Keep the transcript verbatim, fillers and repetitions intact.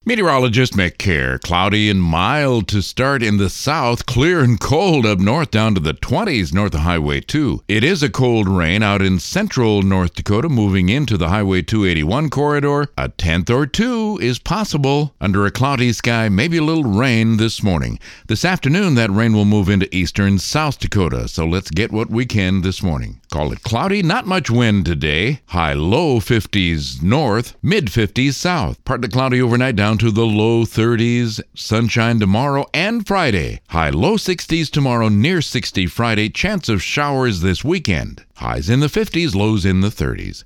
Meteorologist Mick Kerr. Cloudy and mild to start in the south, clear and cold up north down to the twenties north of Highway two. It is a cold rain out in central North Dakota moving into the Highway two eighty-one corridor. A tenth or two is possible. Under a cloudy sky, maybe a little rain this morning. This afternoon, that rain will move into eastern South Dakota, so let's get what we can this morning. Call it cloudy, not much wind today. High low fifties north, mid fifties south. Partly cloudy overnight down to the low thirties. Sunshine tomorrow and Friday. High low sixties tomorrow, near sixty Friday. Chance of showers this weekend. Highs in the fifties, lows in the thirties.